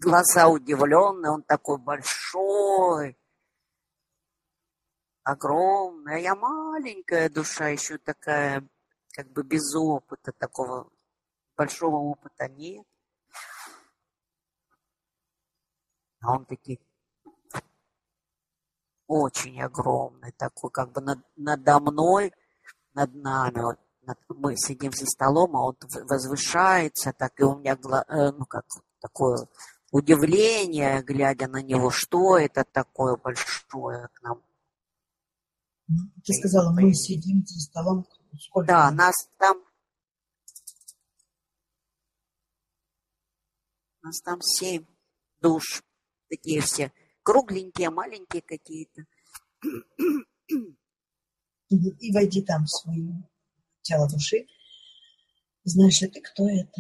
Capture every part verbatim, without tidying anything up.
глаза удивленные, он такой большой, огромный, а я маленькая душа, еще такая, как бы без опыта, такого большого опыта нет. А он такой очень огромный, такой, как бы над, надо мной, над нами, вот, над, мы сидим за столом, а он возвышается, так, и у меня, ну, как такое удивление, глядя на него, что это такое большое к нам. Ты сказала, мы сидим за столом. Сколько? Да, нас там, нас там семь душ, такие все кругленькие, маленькие какие-то. И войди там в свое тело души. Знаешь ли ты, кто это?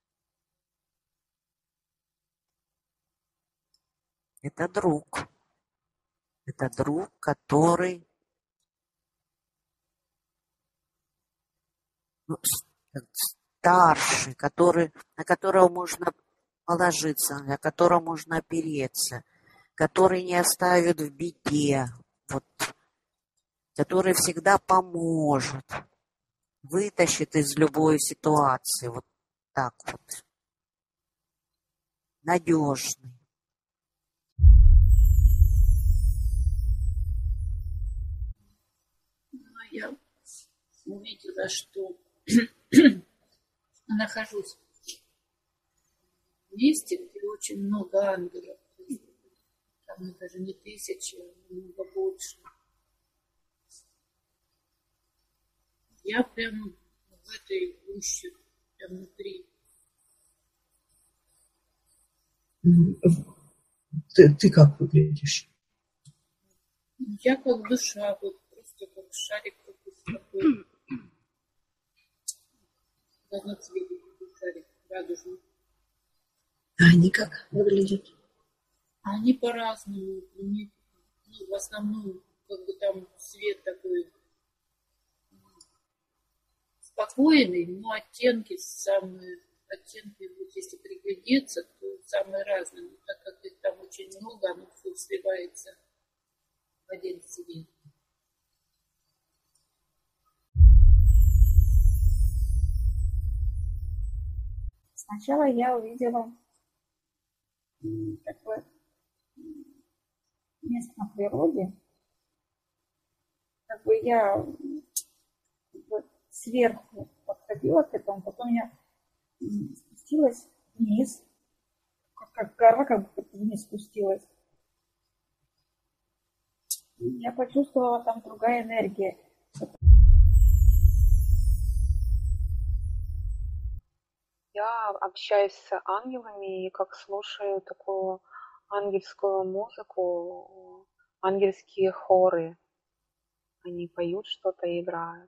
Это друг. Это друг, который ну, старший, который, на которого можно положиться, на которого можно опереться, который не оставит в беде, вот, который всегда поможет, вытащит из любой ситуации, вот так вот, надежный. Я увидела, что нахожусь в месте, где очень много ангелов. Там даже не тысячи, много больше. Я прям в этой гуще, прям внутри. Ты, ты как выглядишь? Я как душа, вот просто как шарик такой. Разноцветный шарик, радужный. А они как выглядят? Они по-разному. Они, ну, в основном, как бы там свет такой спокойный, но оттенки самые, оттенки, вот если приглядеться, то самые разные. Но так как их там очень много, оно все сливается в один цвет. Сначала я увидела такое место на природе. Как бы я как бы сверху подходила к этому, потом я спустилась вниз, как гора как бы вниз спустилась. Я почувствовала там другая энергия. Я общаюсь с ангелами и как слушаю такую ангельскую музыку, ангельские хоры. Они поют что-то и играют.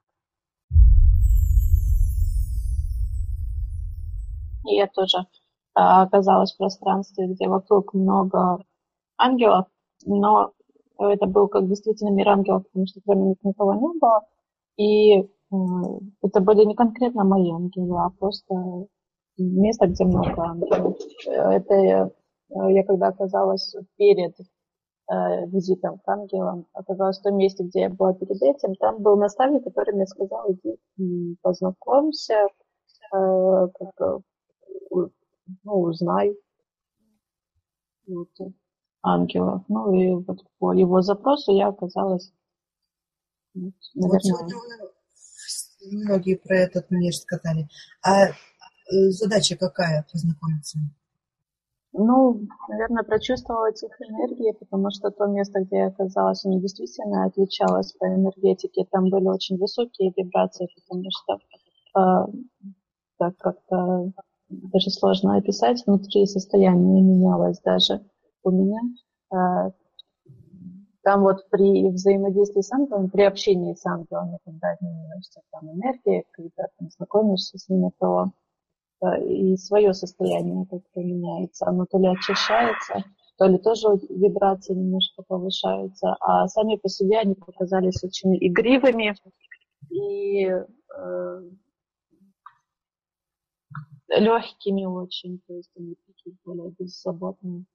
И я тоже а, оказалась в пространстве, где вокруг много ангелов, но это был как действительно мир ангелов, потому что кроме них никого не было. И э, это были не конкретно мои ангелы, а просто место, где много ангелов. Это я, я когда оказалась перед э, визитом к ангелам, оказалась в том месте, где я была перед этим, там был наставник, который мне сказал, иди познакомься, э, как, ну, узнай вот, ангелов. Ну и вот по его запросу я оказалась, вот, наверное... Вот многие про этот мне сказали. А задача какая познакомиться? Ну, наверное, прочувствовать их энергии, потому что то место, где я оказалась, оно действительно отличалось по энергетике. Там были очень высокие вибрации, потому что э, так как-то даже сложно описать, внутри состояние менялось даже у меня. Э, там вот при взаимодействии с ангелами, при общении с ангелами, когда обмениваешься там энергией, когда там знакомишься с ними, то и свое состояние как-то меняется. Оно то ли очищается, то ли тоже вибрации немножко повышаются. А сами по себе они показались очень игривыми. И э, легкими очень, то есть они такие более беззаботные.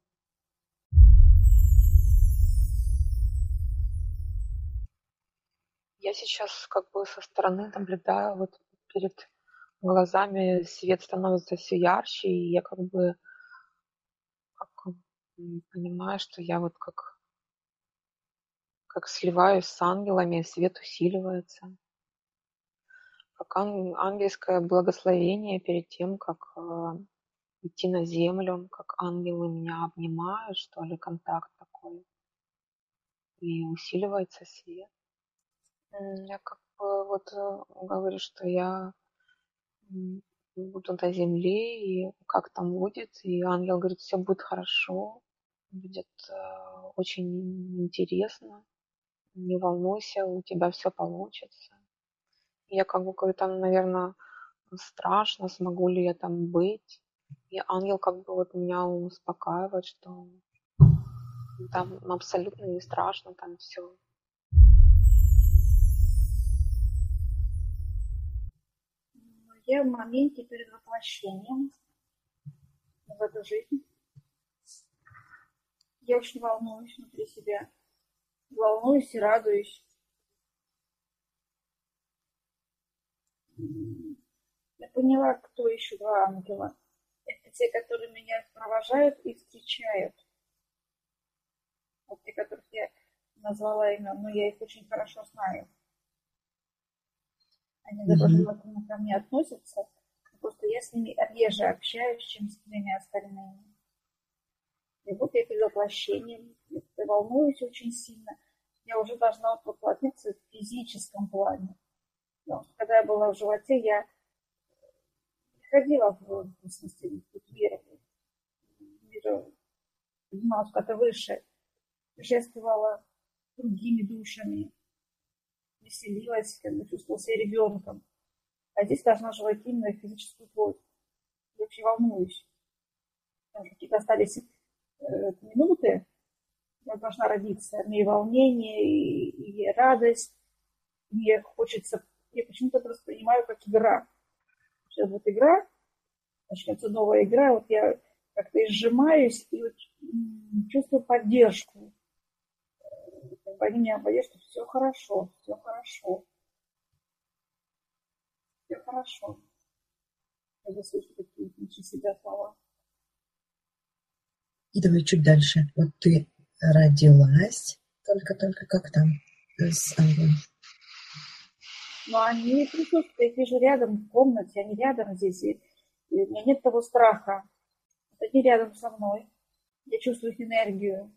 Я сейчас как бы со стороны наблюдаю, вот перед глазами свет становится все ярче, и я как бы как, м, понимаю, что я вот как, как сливаюсь с ангелами, свет усиливается. Как ан- ангельское благословение перед тем, как э, идти на землю, как ангелы меня обнимают, что ли, контакт такой, и усиливается свет. М, Я как бы вот э, говорю, что я м, буду на земле, и как там будет, и ангел говорит, все будет хорошо, будет э, очень интересно, не волнуйся, у тебя все получится. И я как бы говорю, там, наверное, страшно, смогу ли я там быть. И ангел как бы вот меня успокаивает, что там абсолютно не страшно, там все. Я в моменте перед воплощением в эту жизнь. Я очень волнуюсь внутри себя. Волнуюсь и радуюсь. Я поняла, кто еще два ангела. Это те, которые меня провожают и встречают. Вот те, которых я назвала имя, но я их очень хорошо знаю. Они доброжелательно ко мне относятся. Просто я с ними реже общаюсь, чем с тремя остальными. И вот я перед воплощением, я волнуюсь очень сильно. Я уже должна вот воплотиться в физическом плане. Но когда я была в животе, я ходила в, в смысле, в мир, мир, поднималась куда-то выше, путешествовала другими душами, веселилась, как бы чувствовала себя ребенком. А здесь должна жевать именно физическую плоть. Я очень волнуюсь. Там же какие-то остались э, минуты, я должна родиться. Мне и волнение, и, и радость. Мне хочется, я почему-то это воспринимаю как игра. Сейчас вот игра, начнется новая игра, вот я как-то и сжимаюсь и вот, м, чувствую поддержку. Как бы они меня поддерживают, что все хорошо, все хорошо, все хорошо. Я слышу такие внутри себя слова. И давай чуть дальше. Вот ты родилась, только-только как там с ангелом? Но они присутствуют, я их вижу рядом в комнате, они рядом здесь, и, и у меня нет того страха. Вот они рядом со мной, я чувствую их энергию.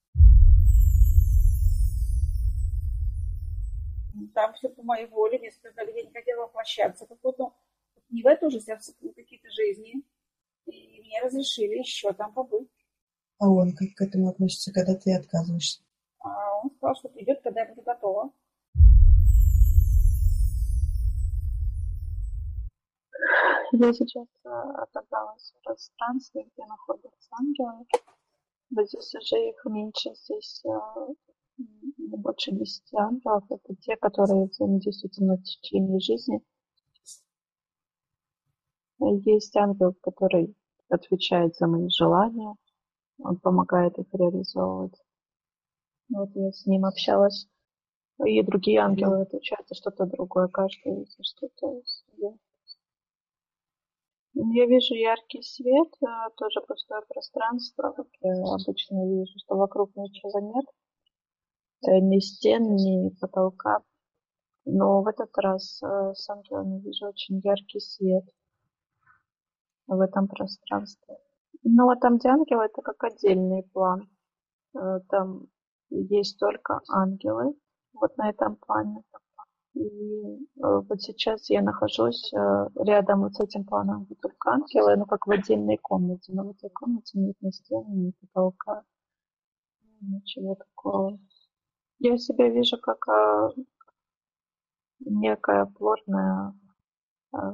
Там все по моей воле, несколько лет я не хотела воплощаться, какой-то, не в эту жизнь, а в какие-то жизни. И мне разрешили еще там побыть. А он как к этому относится, когда ты отказываешься? А он сказал, что придет, когда я буду готова. Я сейчас э, оказалась в пространстве, где находятся ангелы. Вот здесь уже их меньше, здесь э, не больше десяти ангелов. Это те, которые взаимодействуют со мной в течение жизни. Есть ангел, который отвечает за мои желания, он помогает их реализовывать. Вот я с ним общалась. И другие ангелы отвечают за что-то другое, каждый за что-то свое. Я вижу яркий свет, тоже пустое пространство, как я обычно вижу, что вокруг ничего нет, ни стен, ни потолка. Но в этот раз с ангелами вижу очень яркий свет в этом пространстве. Ну, а там, где ангелы, это как отдельный план. Там есть только ангелы, вот на этом плане. И вот сейчас я нахожусь рядом вот с этим планом, где только ангелы, ну, как в отдельной комнате. Но в этой комнате нет ни стен, ни потолка, ничего такого. Я себя вижу как а, некая плотная, а,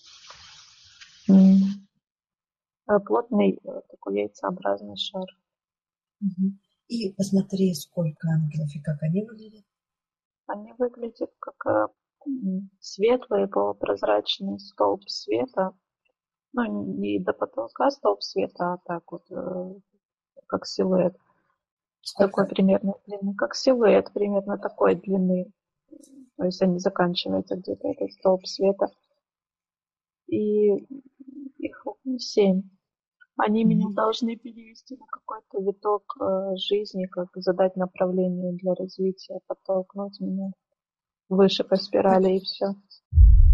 плотный такой яйцеобразный шар. Угу. И посмотри, сколько ангелов и как они выглядят. Они выглядят как а, светлый полупрозрачный столб света, Ну, не до потолка столб света, а так вот, э, как силуэт. Такой Сколько? примерно длины, как силуэт примерно такой длины. То есть они заканчиваются где-то, этот столб света. И их семь. Они меня Мгм. должны перевести на какой-то виток э, жизни, как задать направление для развития, подтолкнуть меня выше по спирали и все.